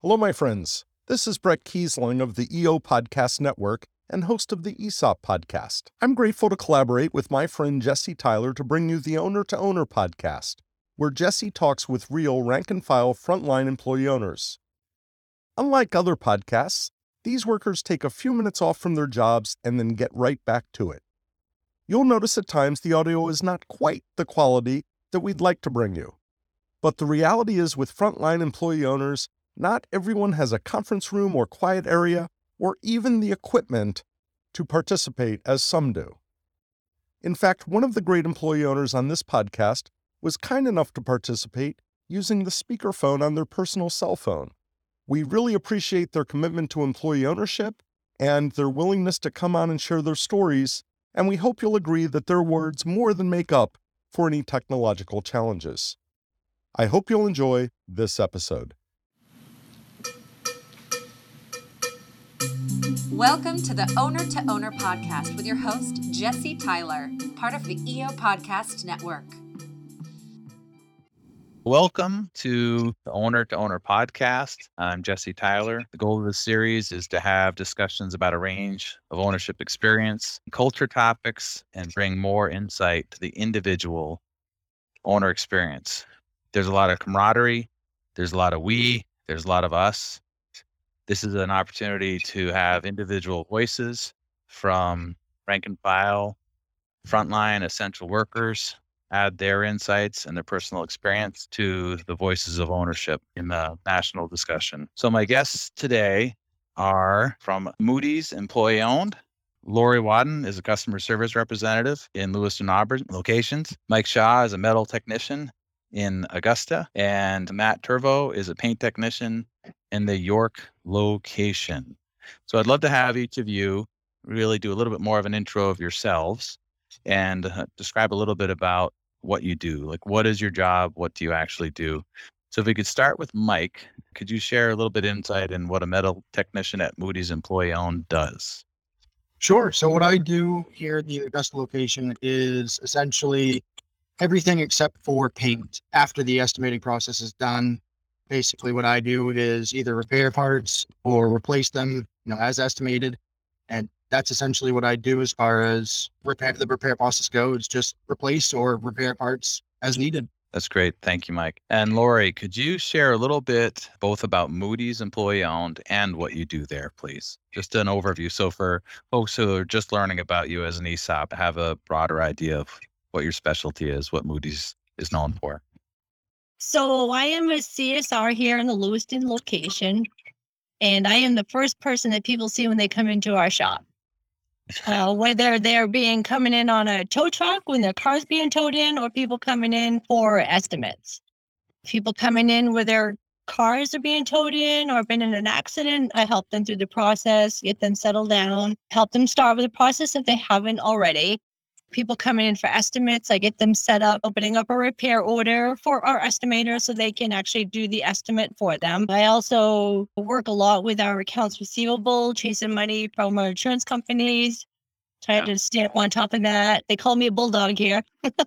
Hello, my friends. This is Brett Kiesling of the EO Podcast Network and host of the ESOP Podcast. I'm grateful to collaborate with my friend Jesse Tyler to bring you the Owner to Owner podcast, where Jesse talks with real rank-and-file frontline employee owners. Unlike other podcasts, these workers take a few minutes off from their jobs and then get right back to it. You'll notice at times the audio is not quite the quality that we'd like to bring you. But the reality is, with frontline employee owners, not everyone has a conference room or quiet area, or even the equipment to participate as some do. In fact, one of the great employee owners on this podcast was kind enough to participate using the speakerphone on their personal cell phone. We really appreciate their commitment to employee ownership and their willingness to come on and share their stories, and we hope you'll agree that their words more than make up for any technological challenges. I hope you'll enjoy this episode. Welcome to the Owner to Owner podcast with your host, Jesse Tyler, part of the EO Podcast Network. Welcome to the Owner to Owner podcast. I'm Jesse Tyler. The goal of this series is to have discussions about a range of ownership experience, culture topics, and bring more insight to the individual owner experience. There's a lot of camaraderie. There's a lot of we. There's a lot of us. This is an opportunity to have individual voices from rank and file, frontline, essential workers, add their insights and their personal experience to the voices of ownership in the national discussion. So my guests today are from Moody's Employee Owned. Lori Wadden is a customer service representative in Lewiston, Auburn locations. Mike Shaw is a metal technician in Augusta, and Matt Turvo is a paint technician in the York location. So I'd love to have each of you really do a little bit more of an intro of yourselves and describe a little bit about what you do. Like, what is your job? What do you actually do? So if we could start with Mike, could you share a little bit insight in what a metal technician at Moody's Employee Owned does? Sure. So what I do here at the Augusta location is essentially everything except for paint. After the estimating process is done, basically what I do is either repair parts or replace them, as estimated. And that's essentially what I do as far as the repair process goes, just replace or repair parts as needed. That's great. Thank you, Mike. And Lori, could you share a little bit both about Moody's Employee Owned and what you do there, please? Just an overview. So for folks who are just learning about you as an ESOP, have a broader idea of what your specialty is, what Moody's is known for. So I am a CSR here in the Lewiston location, and I am the first person that people see when they come into our shop. Whether they're coming in on a tow truck when their car's being towed in, or people coming in for estimates. People coming in where their cars are being towed in or been in an accident, I help them through the process, get them settled down, help them start with the process if they haven't already. People coming in for estimates, I get them set up, opening up a repair order for our estimator so they can actually do the estimate for them. I also work a lot with our accounts receivable, chasing money from our insurance companies, trying to stay up on top of that. They call me a bulldog here.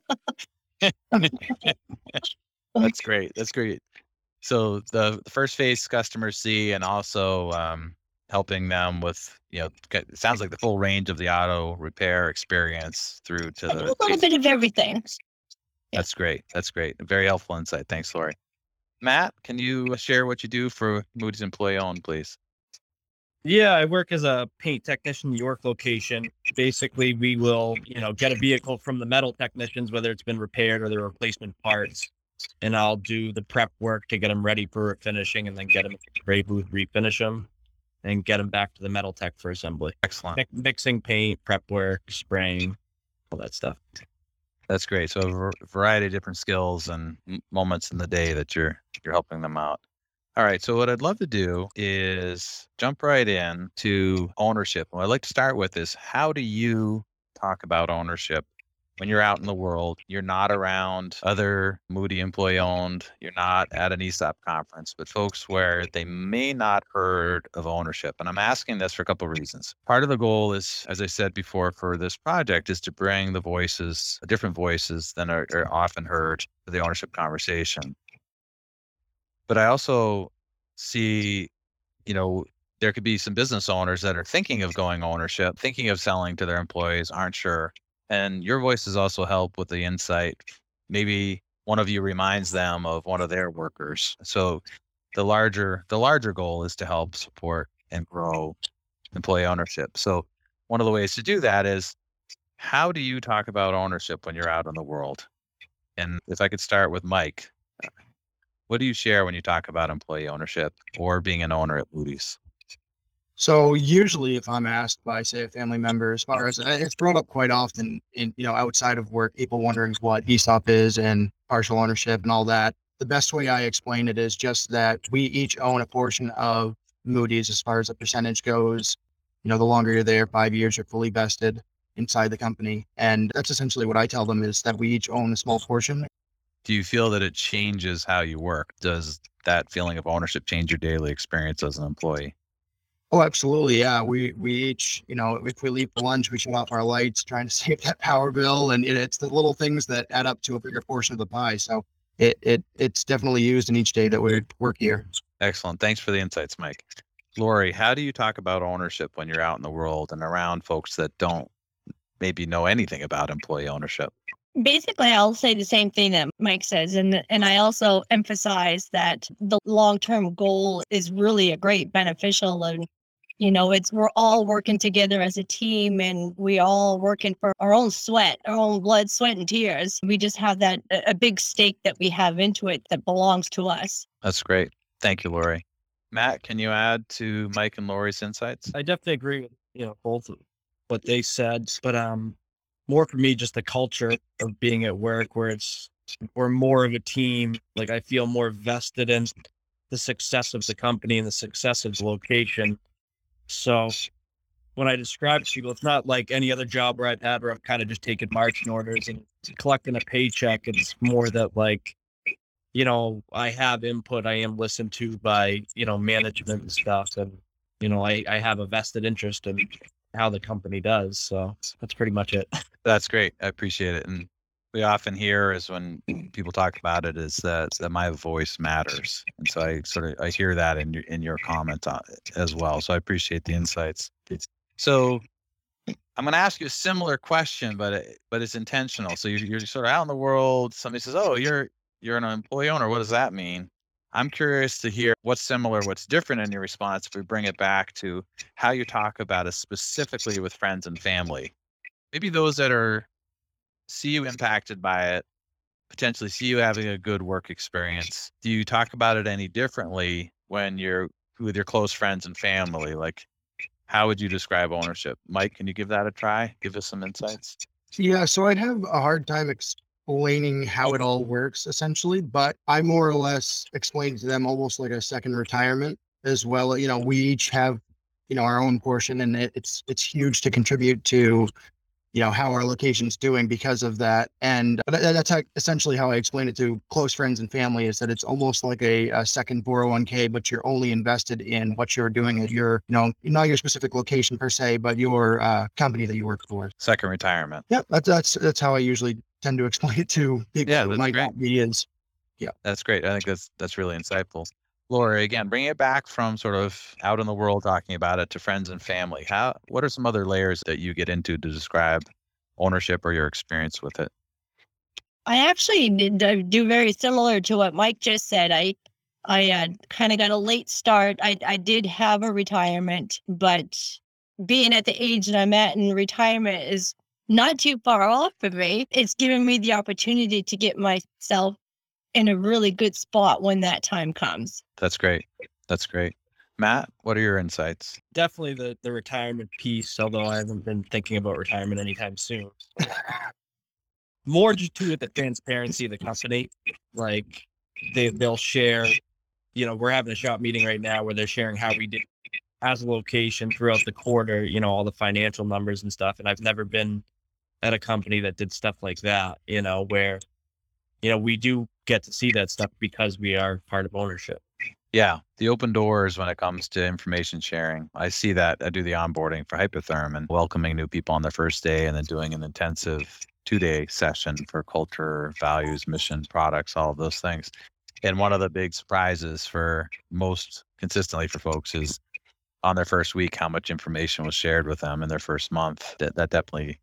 That's great. That's great. So the first phase customers see, and also helping them with, it sounds like the full range of the auto repair experience through to I do a little bit of everything. That's great. That's great. Very helpful insight. Thanks, Lori. Matt, can you share what you do for Moody's Employee Owned, please? Yeah, I work as a paint technician in the York location. Basically, we will, get a vehicle from the metal technicians, whether it's been repaired or the replacement parts, and I'll do the prep work to get them ready for finishing, and then get them in the spray booth, refinish them, and get them back to the metal tech for assembly. Excellent. Mixing paint, prep work, spraying, all that stuff. That's great. So a variety of different skills and moments in the day that you're helping them out. All right. So what I'd love to do is jump right in to ownership. What I'd like to start with is, how do you talk about ownership when you're out in the world? You're not around other Moody Employee Owned. You're not at an ESOP conference, but folks where they may not heard of ownership. And I'm asking this for a couple of reasons. Part of the goal is, as I said before, for this project is to bring the voices, different voices than are often heard to the ownership conversation. But I also see, there could be some business owners that are thinking of going ownership, thinking of selling to their employees, aren't sure. And your voices also help with the insight. Maybe one of you reminds them of one of their workers. So the larger goal is to help support and grow employee ownership. So one of the ways to do that is, how do you talk about ownership when you're out in the world? And if I could start with Mike, what do you share when you talk about employee ownership or being an owner at Moody's? So usually if I'm asked by, say, a family member, as far as it's brought up quite often in, outside of work, people wondering what ESOP is and partial ownership and all that. The best way I explain it is just that we each own a portion of Moody's as far as the percentage goes. The longer you're there, 5 years, you're fully vested inside the company. And that's essentially what I tell them, is that we each own a small portion. Do you feel that it changes how you work? Does that feeling of ownership change your daily experience as an employee? Oh, absolutely. Yeah. We each, if we leave for lunch, we shut off our lights, trying to save that power bill. And it's the little things that add up to a bigger portion of the pie. So it's definitely used in each day that we work here. Excellent. Thanks for the insights, Mike. Lori, how do you talk about ownership when you're out in the world and around folks that don't maybe know anything about employee ownership? Basically, I'll say the same thing that Mike says. And I also emphasize that the long-term goal is really a great beneficial. And, we're all working together as a team, and we all working for our own sweat, our own blood, sweat, and tears. We just have a big stake that we have into it that belongs to us. That's great. Thank you, Lori. Matt, can you add to Mike and Lori's insights? I definitely agree with, both of what they said, but more for me, just the culture of being at work where we're more of a team. Like, I feel more vested in the success of the company and the success of the location. So when I describe it to people, it's not like any other job where I've had where I'm kind of just taking marching orders and collecting a paycheck. It's more that, like, I have input. I am listened to by, management and stuff. And, I have a vested interest in how the company does. So that's pretty much it. That's great. I appreciate it. And we often hear is when people talk about it is that my voice matters. And so I hear that in your comment on it as well. So I appreciate the insights. So I'm going to ask you a similar question, but it's intentional. So you're sort of out in the world. Somebody says, "Oh, you're an employee owner. What does that mean?" I'm curious to hear what's similar, what's different in your response if we bring it back to how you talk about it specifically with friends and family. Maybe those that see you impacted by it, potentially see you having a good work experience. Do you talk about it any differently when you're with your close friends and family? Like, how would you describe ownership? Mike, can you give that a try? Give us some insights. Yeah. So I'd have a hard time explaining how it all works, essentially, but I more or less explain to them almost like a second retirement as well. We each have, our own portion, and it's huge to contribute to, how our location's doing because of that. And that's essentially how I explain it to close friends and family, is that it's almost like a second 401k, but you're only invested in what you're doing at your, not your specific location per se, but your company that you work for. Second retirement. Yep. That's how I usually tend to explain it to people. Yeah, who that's might great. not be as. Yeah. That's great. I think that's really insightful. Lori, again, bring it back from sort of out in the world talking about it to friends and family. What are some other layers that you get into to describe ownership or your experience with it? I actually do very similar to what Mike just said. I kind of got a late start. I did have a retirement, but being at the age that I'm at in retirement is not too far off of me. It's given me the opportunity to get myself in a really good spot when that time comes. That's great. That's great. Matt, what are your insights? Definitely the retirement piece, although I haven't been thinking about retirement anytime soon. More just to the transparency of the company. Like, they'll share, we're having a shop meeting right now where they're sharing how we did as a location throughout the quarter, all the financial numbers and stuff. And I've never been at a company that did stuff like that, where, we do get to see that stuff because we are part of ownership. Yeah, the open doors when it comes to information sharing. I see that. I do the onboarding for Hypotherm and welcoming new people on their first day, and then doing an intensive 2-day session for culture, values, mission, products, all of those things. And one of the big surprises for most consistently for folks is on their first week, how much information was shared with them in their first month. That definitely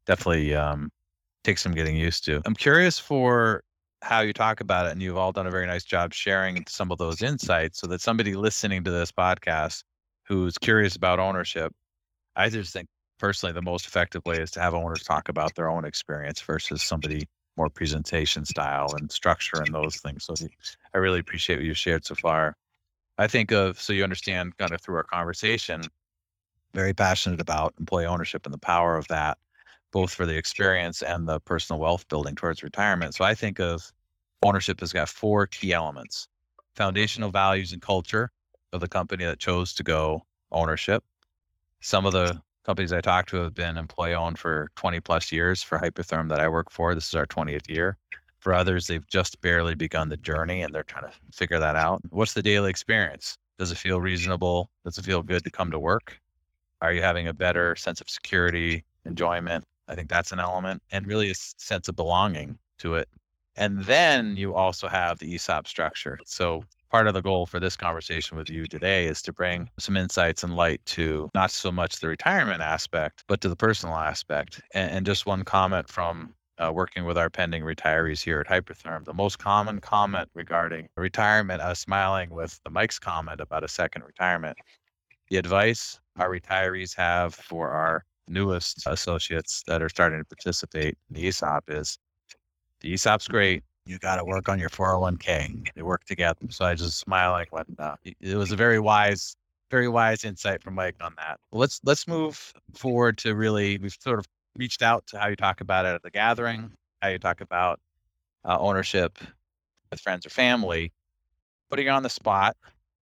takes some getting used to. I'm curious for how you talk about it, and you've all done a very nice job sharing some of those insights so that somebody listening to this podcast who's curious about ownership, I just think personally the most effective way is to have owners talk about their own experience versus somebody more presentation style and structure and those things. So I really appreciate what you shared so far. I think of, so you understand kind of through our conversation, very passionate about employee ownership and the power of that, both for the experience and the personal wealth building towards retirement. So I think of ownership has got 4 key elements: foundational values and culture of the company that chose to go ownership. Some of the companies I talked to have been employee owned for 20 plus years. For Hypertherm that I work for, this is our 20th year. For others, they've just barely begun the journey and they're trying to figure that out. What's the daily experience? Does it feel reasonable? Does it feel good to come to work? Are you having a better sense of security, enjoyment? I think that's an element, and really a sense of belonging to it. And then you also have the ESOP structure. So part of the goal for this conversation with you today is to bring some insights and light to not so much the retirement aspect, but to the personal aspect. And just one comment from working with our pending retirees here at Hypertherm, the most common comment regarding retirement, I was smiling with Mike's comment about a second retirement. The advice our retirees have for our newest associates that are starting to participate in the ESOP is, the ESOP's great. You got to work on your 401k. They work together. So I just smiling when it was a very wise insight from Mike on that. Well, let's move forward to really, we've sort of reached out to how you talk about it at the gathering, how you talk about ownership with friends or family. Putting you on the spot,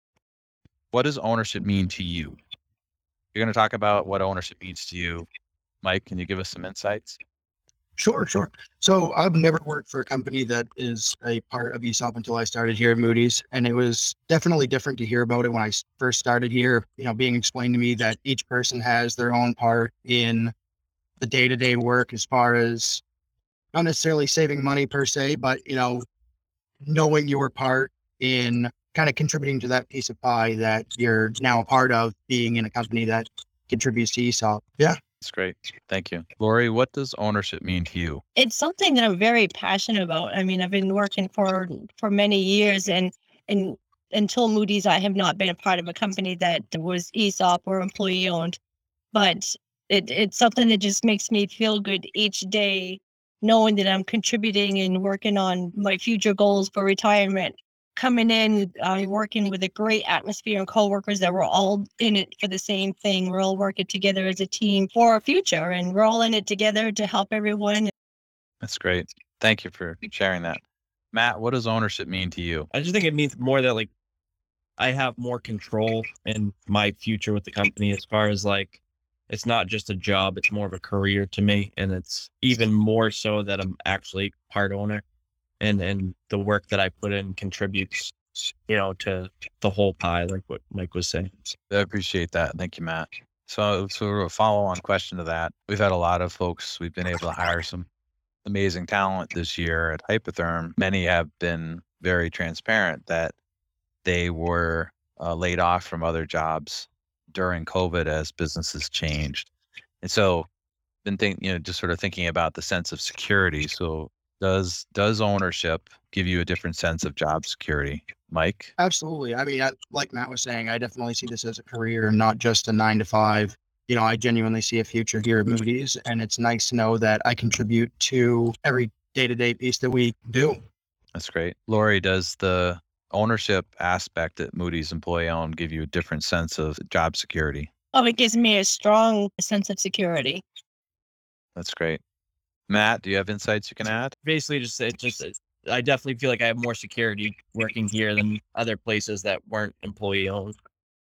what does ownership mean to you? You're going to talk about what ownership means to you. Mike, can you give us some insights? Sure. So I've never worked for a company that is a part of ESOP until I started here at Moody's. And it was definitely different to hear about it when I first started here, being explained to me that each person has their own part in the day-to-day work, as far as not necessarily saving money per se, but, knowing your part in kind of contributing to that piece of pie that you're now a part of, being in a company that contributes to ESOP. Yeah. That's great. Thank you. Lori, what does ownership mean to you? It's something that I'm very passionate about. I mean, I've been working for many years, and until Moody's, I have not been a part of a company that was ESOP or employee owned. But it's something that just makes me feel good each day, knowing that I'm contributing and working on my future goals for retirement. Coming in, working with a great atmosphere and coworkers that we're all in it for the same thing. We're all working together as a team for our future, and we're all in it together to help everyone. That's great. Thank you for sharing that. Matt, what does ownership mean to you? I just think it means more that I have more control in my future with the company, as far as it's not just a job, it's more of a career to me. And it's even more so that I'm actually part owner, and the work that I put in contributes, to the whole pie, like what Mike was saying. I appreciate that. Thank you, Matt. So a follow-on question to that. We've had a lot of folks, we've been able to hire some amazing talent this year at Hypertherm. Many have been very transparent that they were laid off from other jobs during COVID as businesses changed. And so been just sort of thinking about the sense of security. So does ownership give you a different sense of job security? Mike? Absolutely. I mean, like Matt was saying, I definitely see this as a career, not just a 9 to 5. I genuinely see a future here at Moody's, and it's nice to know that I contribute to every day-to-day piece that we do. That's great. Lori, does the ownership aspect at Moody's employee owned give you a different sense of job security? Oh, it gives me a strong sense of security. That's great. Matt, do you have insights you can add? Basically, I definitely feel like I have more security working here than other places that weren't employee owned.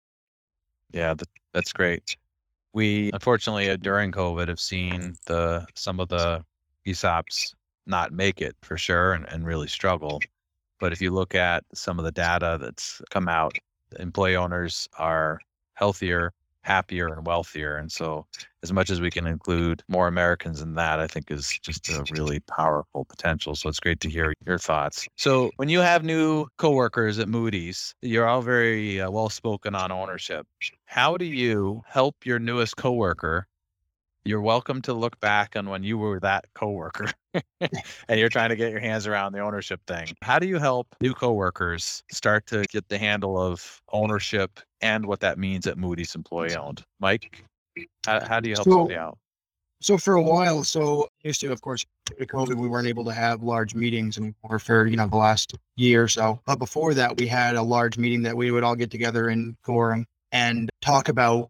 Yeah, that's great. We, unfortunately, during COVID, have seen some of the ESOPs not make it for sure and really struggle. But if you look at some of the data that's come out, employee owners are healthier, happier and wealthier. And so as much as we can include more Americans in that, I think is just a really powerful potential. So it's great to hear your thoughts. So when you have new coworkers at Moody's, you're all very well spoken on ownership. How do you help your newest coworker? You're welcome to look back on when you were that coworker and you're trying to get your hands around the ownership thing. How do you help new coworkers start to get the handle of ownership and what that means at Moody's employee owned? Mike, how do you help somebody out? So for a while, used to, of course, with COVID, we weren't able to have large meetings anymore for, the last year or so. But before that, we had a large meeting that we would all get together in quorum and talk about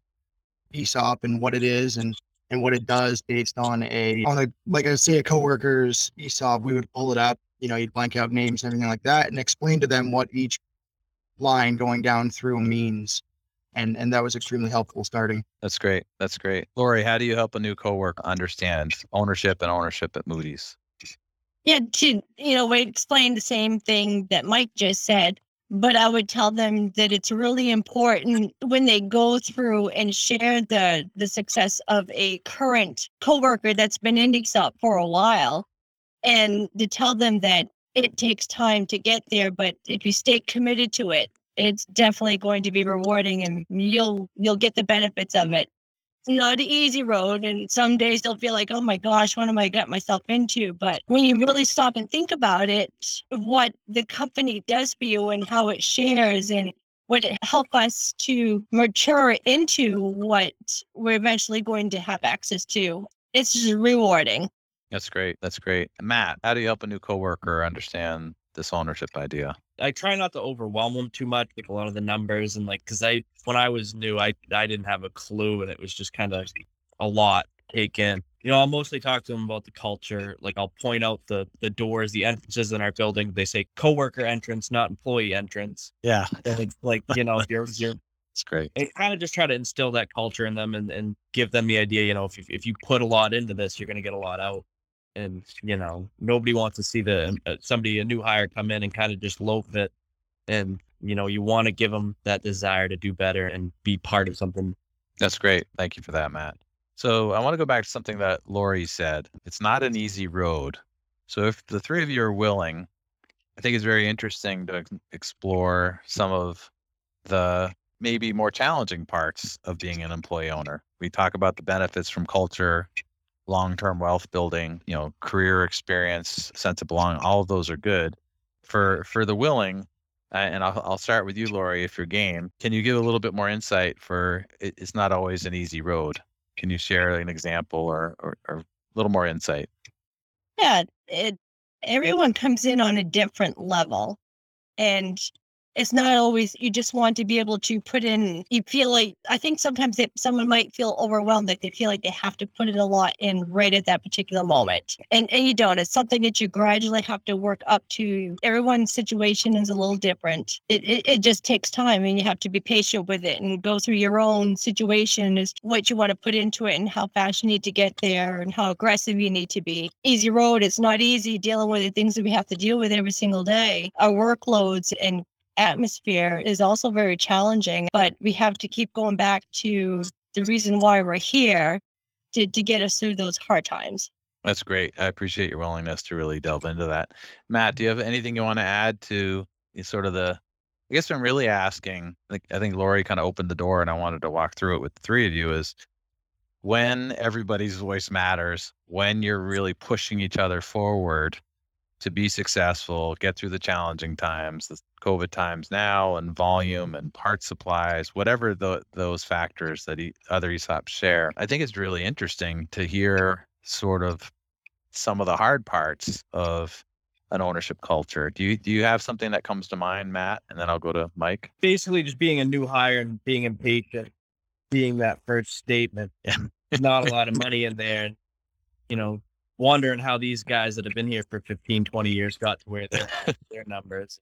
ESOP and what it is and what it does based on like I say, a coworker's ESOP. We would pull it up, you'd blank out names and everything like that and explain to them what each line going down through means. And that was extremely helpful starting. That's great. That's great. Lori, how do you help a new coworker understand ownership at Moody's? Yeah, we explain the same thing that Mike just said, but I would tell them that it's really important when they go through and share the success of a current coworker that's been in ESOP for a while, and to tell them that it takes time to get there, but if you stay committed to it, it's definitely going to be rewarding and you'll get the benefits of it. It's not an easy road, and some days they'll feel like, oh my gosh, what am I got myself into? But when you really stop and think about it, what the company does for you and how it shares and what it helps us to mature into what we're eventually going to have access to, it's just rewarding. That's great. That's great. Matt, how do you help a new coworker understand this ownership idea? I try not to overwhelm them too much with a lot of the numbers and because when I was new, I didn't have a clue and it was just kind of a lot to take in. I'll mostly talk to them about the culture. Like I'll point out the doors, the entrances in our building. They say coworker entrance, not employee entrance. Yeah. And it's like, you're it's great. And kind of just try to instill that culture in them and give them the idea, if you put a lot into this, you're going to get a lot out. And, nobody wants to see a new hire come in and kind of just loaf it. And, you want to give them that desire to do better and be part of something. That's great. Thank you for that, Matt. So I want to go back to something that Lori said. It's not an easy road. So if the three of you are willing, I think it's very interesting to explore some of the maybe more challenging parts of being an employee owner. We talk about the benefits from culture, long-term wealth building, career experience, sense of belonging. All of those are good. For the willing, and I'll start with you, Lori, if you're game. Can you give a little bit more insight it's not always an easy road? Can you share an example or a little more insight? Yeah, everyone comes in on a different level, and it's not always, you just want to be able to put in, you feel like, I think sometimes someone might feel overwhelmed, like they feel like they have to put in a lot in right at that particular moment. And you don't. It's something that you gradually have to work up to. Everyone's situation is a little different. It just takes time, and you have to be patient with it and go through your own situation as what you want to put into it and how fast you need to get there and how aggressive you need to be. Easy road, it's not easy dealing with the things that we have to deal with every single day. Our workloads and atmosphere is also very challenging, but we have to keep going back to the reason why we're here to get us through those hard times. That's great. I appreciate your willingness to really delve into that. Matt, do you have anything you want to add to sort of I guess I'm really asking, I think Lori kind of opened the door and I wanted to walk through it with the three of you, is when everybody's voice matters, when you're really pushing each other forward to be successful, get through the challenging times, the COVID times now, and volume and part supplies, whatever those factors that other ESOPs share. I think it's really interesting to hear sort of some of the hard parts of an ownership culture. Do you have something that comes to mind, Matt? And then I'll go to Mike. Basically, just being a new hire and being impatient, being that first statement. Yeah. Not a lot of money in there. And, wondering how these guys that have been here for 15, 20 years got to where their numbers.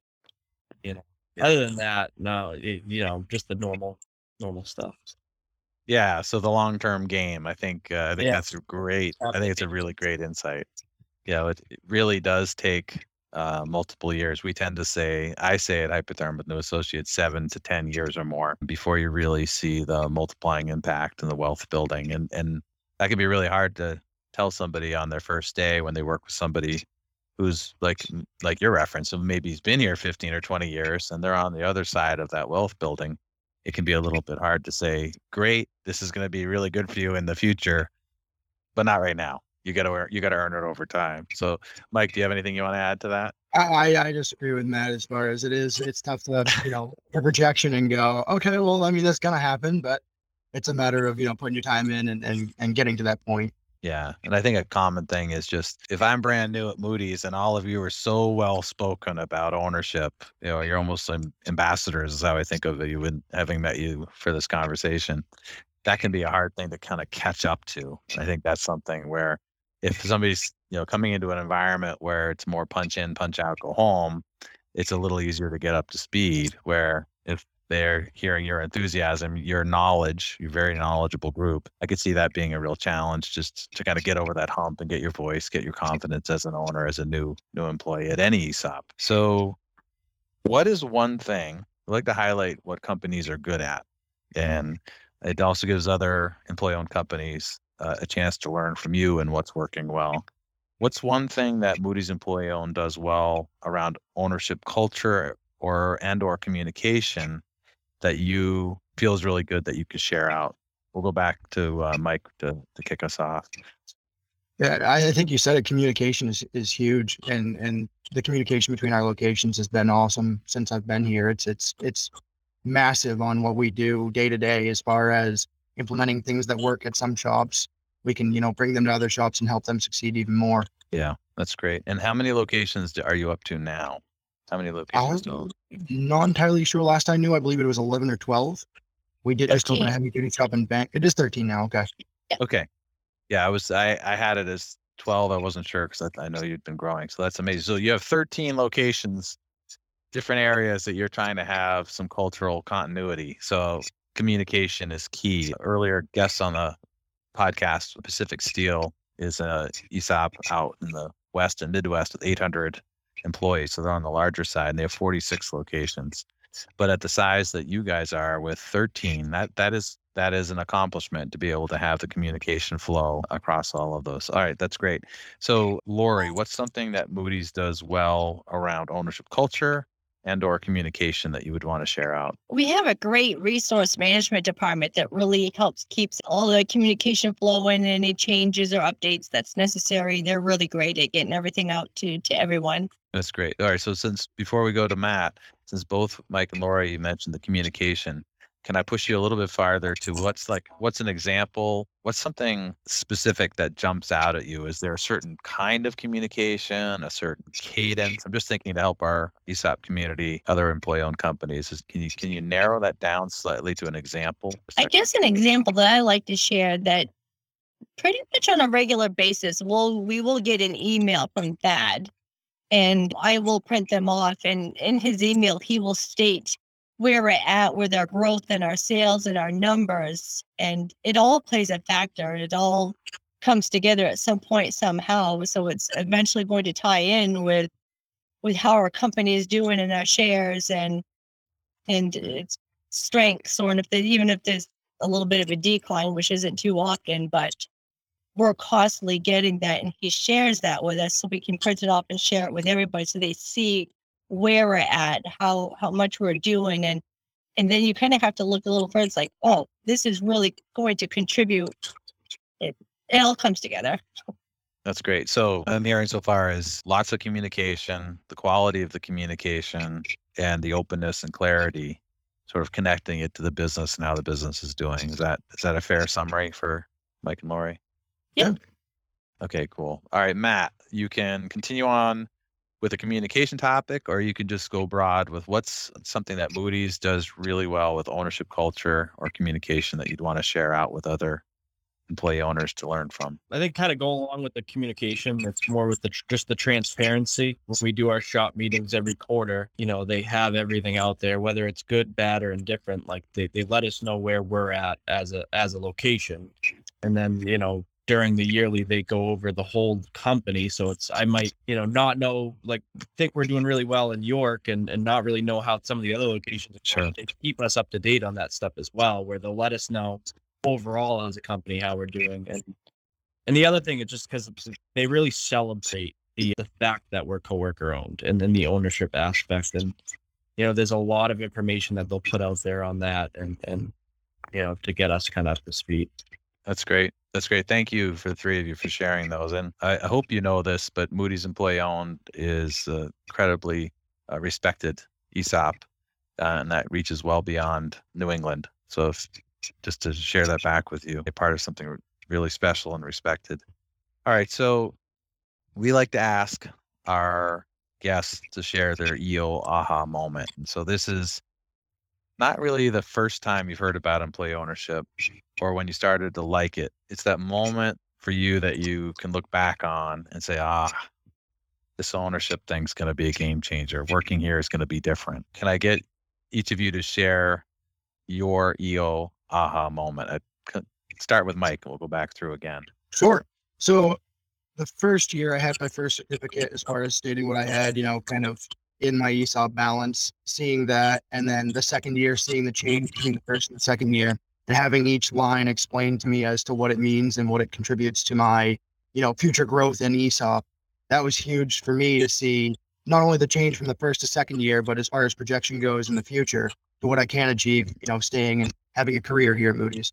Other than that, no, just the normal stuff. Yeah. So the long-term game, I think that's great. I think it's a really great insight. It really does take multiple years. We tend to say, I say at Hypotherm with new associates, 7 to 10 years or more before you really see the multiplying impact and the wealth building. And that can be really hard to tell somebody on their first day when they work with somebody who's like your reference, so maybe he's been here 15 or 20 years and they're on the other side of that wealth building. It can be a little bit hard to say, great, this is going to be really good for you in the future, but not right now. You got to earn it over time. So, Mike, do you have anything you want to add to that? I disagree with Matt as far as it's tough to, a projection and go, okay, well, I mean, that's going to happen, but it's a matter of, putting your time in and getting to that point. Yeah. And I think a common thing is just, if I'm brand new at Moody's and all of you are so well spoken about ownership, you're almost ambassadors is how I think of you, and having met you for this conversation, that can be a hard thing to kind of catch up to. I think that's something where if somebody's, coming into an environment where it's more punch in, punch out, go home, it's a little easier to get up to speed, where if they're hearing your enthusiasm, your knowledge, your very knowledgeable group, I could see that being a real challenge, just to kind of get over that hump and get your voice, get your confidence as an owner, as a new employee at any ESOP. So what is one thing, I like to highlight what companies are good at, and it also gives other employee-owned companies a chance to learn from you and what's working well. What's one thing that Moody's employee-owned does well around ownership culture or communication that you feel is really good that you could share out? We'll go back to Mike to kick us off. Yeah, I think you said it. Communication is huge, and the communication between our locations has been awesome since I've been here. It's massive on what we do day to day as far as implementing things that work at some shops. We can, bring them to other shops and help them succeed even more. Yeah, that's great. And how many locations are you up to now? How many locations? I'm not entirely sure. Last I knew, I believe it was 11 or 12. We did just open a heavy duty shop in Bank. It is 13 now. Okay. Okay. Yeah, I had it as 12. I wasn't sure because I know you'd been growing. So that's amazing. So you have 13 locations, different areas that you're trying to have some cultural continuity. So communication is key. Earlier guests on the podcast, Pacific Steel, is a ESOP out in the West and Midwest with 800 employees. So they're on the larger side, and they have 46 locations. But at the size that you guys are with 13, that is an accomplishment to be able to have the communication flow across all of those. All right, that's great. So Lori, what's something that Moody's does well around ownership culture and/or communication that you would want to share out? We have a great resource management department that really keeps all the communication flowing, and any changes or updates that's necessary. They're really great at getting everything out to everyone. That's great. All right. So before we go to Matt, since both Mike and Lori, you mentioned the communication, can I push you a little bit farther to what's an example? What's something specific that jumps out at you? Is there a certain kind of communication, a certain cadence? I'm just thinking to help our ESOP community, other employee-owned companies. Can you narrow that down slightly to an example? I guess an example that I like to share that pretty much on a regular basis, we will get an email from Thad, and I will print them off. And in his email, he will state where we're at with our growth and our sales and our numbers. And it all plays a factor. It all comes together at some point somehow. So it's eventually going to tie in with how our company is doing in our shares and its strengths, or even if there's a little bit of a decline, which isn't too often, but we're constantly getting that, and he shares that with us so we can print it off and share it with everybody so they see where we're at, how much we're doing. And then you kind of have to look a little further. It's like, oh, this is really going to contribute. It all comes together. That's great. So I'm hearing so far is lots of communication, the quality of the communication, and the openness and clarity, sort of connecting it to the business and how the business is doing. Is that a fair summary for Mike and Lori? Yeah. Okay, cool. All right, Matt, you can continue on with a communication topic, or you can just go broad with what's something that Moody's does really well with ownership culture or communication that you'd want to share out with other employee owners to learn from. I think kind of go along with the communication. It's more with just the transparency. When we do our shop meetings every quarter, they have everything out there, whether it's good, bad, or indifferent. Like they let us know where we're at as a location. And then, during the yearly, they go over the whole company. So I might, not know, like, think we're doing really well in York and not really know how some of the other locations are Sure. going. They keep us up to date on that stuff as well, where they'll let us know overall as a company how we're doing. And the other thing is just because they really celebrate the fact that we're coworker owned and then the ownership aspect. And, there's a lot of information that they'll put out there on that and to get us kind of up to speed. That's great. That's great. Thank you for the three of you for sharing those. And I hope you know this, but Moody's Employee Owned is incredibly respected ESOP, and that reaches well beyond New England. So just to share that back with you, a part of something really special and respected. All right. So we like to ask our guests to share their EO aha moment. And so this is not really the first time you've heard about employee ownership or when you started to like it. It's that moment for you that you can look back on and say, this ownership thing's going to be a game changer. Working here is going to be different. Can I get each of you to share your EO aha moment? I'd start with Mike and we'll go back through again. Sure. So the first year I had my first certificate, as far as stating what I had, kind of in my ESOP balance, seeing that. And then the second year, seeing the change between the first and the second year, and having each line explained to me as to what it means and what it contributes to my, future growth in ESOP. That was huge for me to see not only the change from the first to second year, but as far as projection goes in the future to what I can achieve, staying and having a career here at Moody's.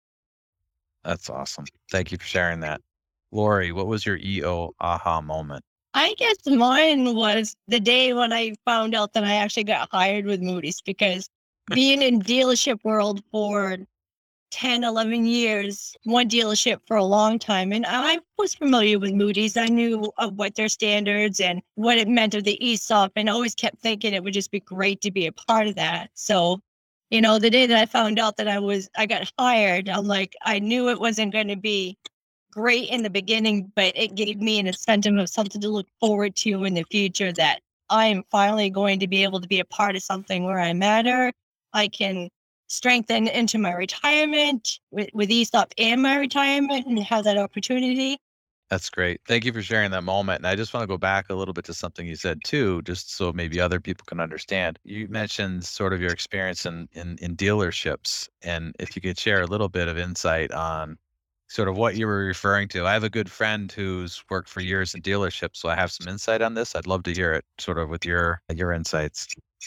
That's awesome. Thank you for sharing that. Lori, what was your EO aha moment? I guess mine was the day when I found out that I actually got hired with Moody's, because being in dealership world for 10, 11 years, one dealership for a long time. And I was familiar with Moody's. I knew of what their standards and what it meant of the ESOP, and always kept thinking it would just be great to be a part of that. So, the day that I found out that I got hired, I'm like, I knew it wasn't going to be great in the beginning, but it gave me an incentive of something to look forward to in the future, that I am finally going to be able to be a part of something where I matter. I can strengthen into my retirement with ESOP and my retirement and have that opportunity. That's great. Thank you for sharing that moment. And I just want to go back a little bit to something you said too, just so maybe other people can understand. You mentioned sort of your experience in dealerships. And if you could share a little bit of insight on sort of what you were referring to. I have a good friend who's worked for years in dealerships, so I have some insight on this. I'd love to hear it sort of with your insights.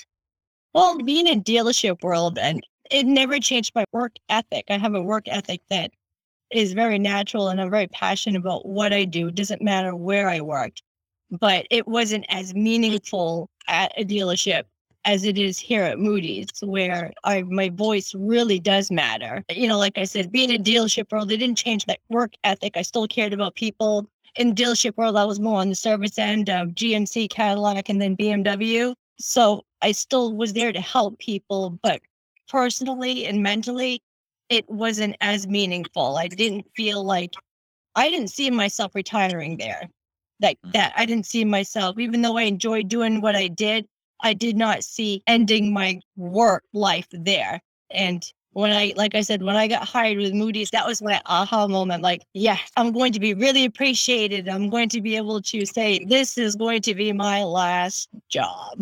Well, being in dealership world, and it never changed my work ethic. I have a work ethic that is very natural, and I'm very passionate about what I do. It doesn't matter where I worked, but it wasn't as meaningful at a dealership as it is here at Moody's, where my voice really does matter. Like I said, being in dealership world, it didn't change that work ethic. I still cared about people. In dealership world, I was more on the service end of GMC, Cadillac, and then BMW. So I still was there to help people, but personally and mentally, it wasn't as meaningful. I didn't see myself retiring there. Like that, I didn't see myself, even though I enjoyed doing what I did not see ending my work life there. And like I said, when I got hired with Moody's, that was my aha moment. Like, yeah, I'm going to be really appreciated. I'm going to be able to say, this is going to be my last job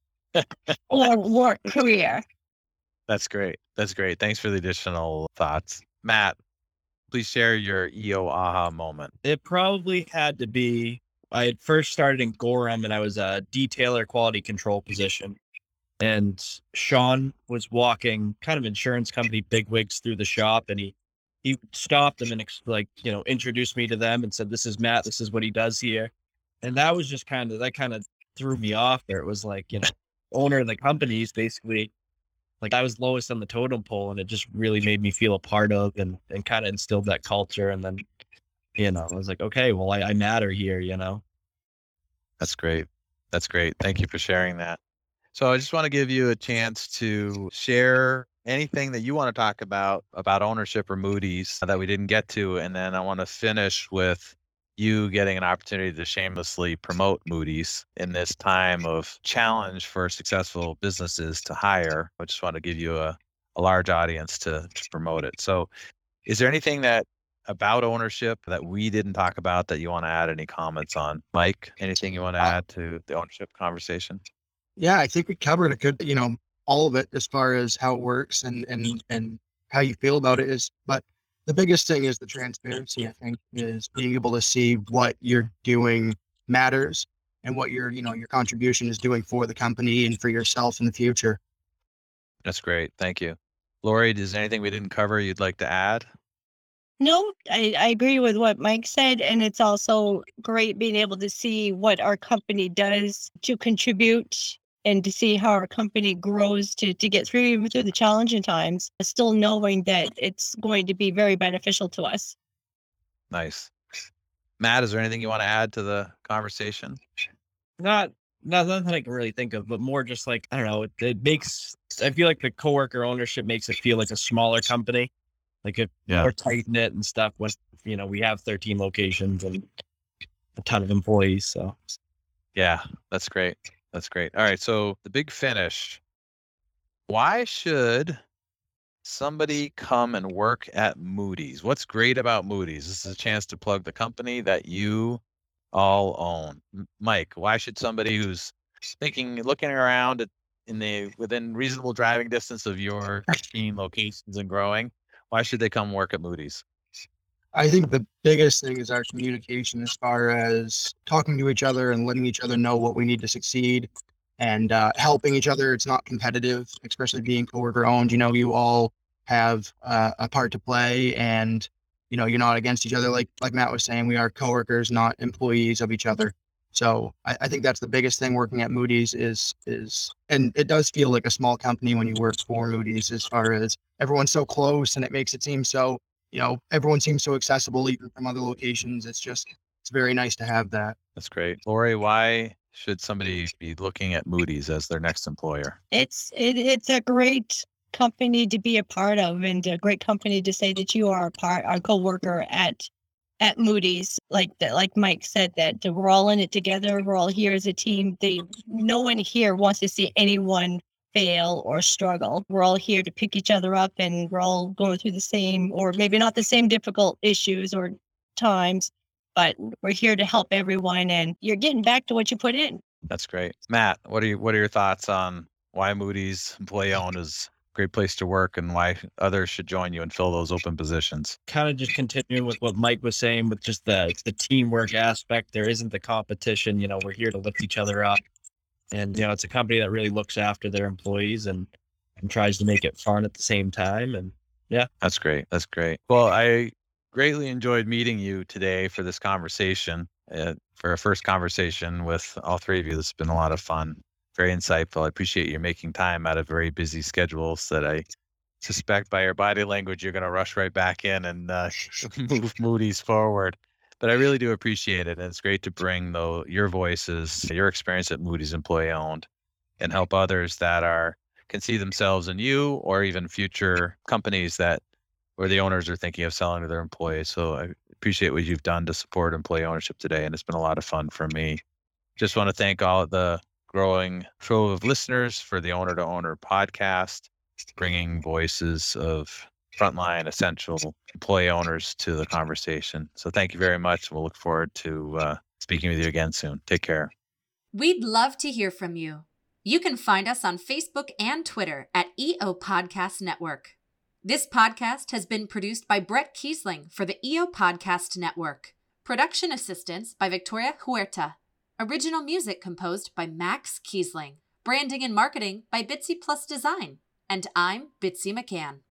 or work career. That's great. That's great. Thanks for the additional thoughts. Matt, please share your EO aha moment. It probably had to be, I had first started in Gorham and I was a detailer quality control position. And Sean was walking kind of insurance company bigwigs through the shop, and he stopped them and introduced me to them and said, "This is Matt. This is what he does here." And that was just kind of threw me off there. It was like, owner of the company is basically like I was lowest on the totem pole, and it just really made me feel a part of and kind of instilled that culture. And then, I was like, okay, well, I matter here, That's great. That's great. Thank you for sharing that. So I just want to give you a chance to share anything that you want to talk about ownership or Moody's that we didn't get to. And then I want to finish with you getting an opportunity to shamelessly promote Moody's in this time of challenge for successful businesses to hire. I just want to give you a large audience to promote it. So is there anything that about ownership that we didn't talk about that you want to add any comments on? Mike, anything you want to add to the ownership conversation? Yeah, I think we covered a good, all of it as far as how it works and how you feel about it is, but the biggest thing is the transparency, I think, is being able to see what you're doing matters and what your contribution is doing for the company and for yourself in the future. That's great. Thank you. Lori, is there anything we didn't cover you'd like to add? No, I agree with what Mike said. And it's also great being able to see what our company does to contribute and to see how our company grows to get through even through the challenging times, still knowing that it's going to be very beneficial to us. Nice. Matt, is there anything you want to add to the conversation? Not nothing I can really think of, but more just like, I don't know, I feel like the coworker ownership makes it feel like a smaller company. Like if we're tight knit and stuff when, we have 13 locations and a ton of employees. So yeah, that's great. That's great. All right. So the big finish. Why should somebody come and work at Moody's? What's great about Moody's? This is a chance to plug the company that you all own. Mike, why should somebody who's looking around within reasonable driving distance of your 13 locations and growing, why should they come work at Moody's? I think the biggest thing is our communication as far as talking to each other and letting each other know what we need to succeed and helping each other. It's not competitive, especially being coworker owned. You all have a part to play and, you're not against each other. Like Matt was saying, we are coworkers, not employees of each other. So I think that's the biggest thing working at Moody's is, and it does feel like a small company when you work for Moody's as far as everyone's so close and it makes it seem so, everyone seems so accessible even from other locations. It's very nice to have that. That's great. Lori, why should somebody be looking at Moody's as their next employer? It's a great company to be a part of and a great company to say that you are a coworker at Moody's. Like Mike said, that we're all in it together. We're all here as a team. No one here wants to see anyone fail or struggle. We're all here to pick each other up and we're all going through the same, or maybe not the same difficult issues or times, but we're here to help everyone and you're getting back to what you put in. That's great. Matt, what are your thoughts on why Moody's employee owned is a great place to work and why others should join you and fill those open positions? Kind of just continuing with what Mike was saying with just the teamwork aspect. There isn't the competition, we're here to lift each other up. And, it's a company that really looks after their employees and tries to make it fun at the same time. And yeah. That's great. That's great. Well, I greatly enjoyed meeting you today for this conversation, for a first conversation with all three of you. This has been a lot of fun, very insightful. I appreciate you making time out of very busy schedules that I suspect by your body language, you're going to rush right back in and move Moody's forward. But I really do appreciate it. And it's great to bring your voices, your experience at Moody's employee owned, and help others that can see themselves in you or even future companies where the owners are thinking of selling to their employees. So I appreciate what you've done to support employee ownership today. And it's been a lot of fun for me. Just want to thank all of the growing trove of listeners for the Owner to Owner podcast, bringing voices of frontline essential employee owners to the conversation. So thank you very much. We'll look forward to speaking with you again soon. Take care. We'd love to hear from you. You can find us on Facebook and Twitter at EO Podcast Network. This podcast has been produced by Brett Kiesling for the EO Podcast Network. Production assistance by Victoria Huerta. Original music composed by Max Kiesling. Branding and marketing by Bitsy Plus Design. And I'm Bitsy McCann.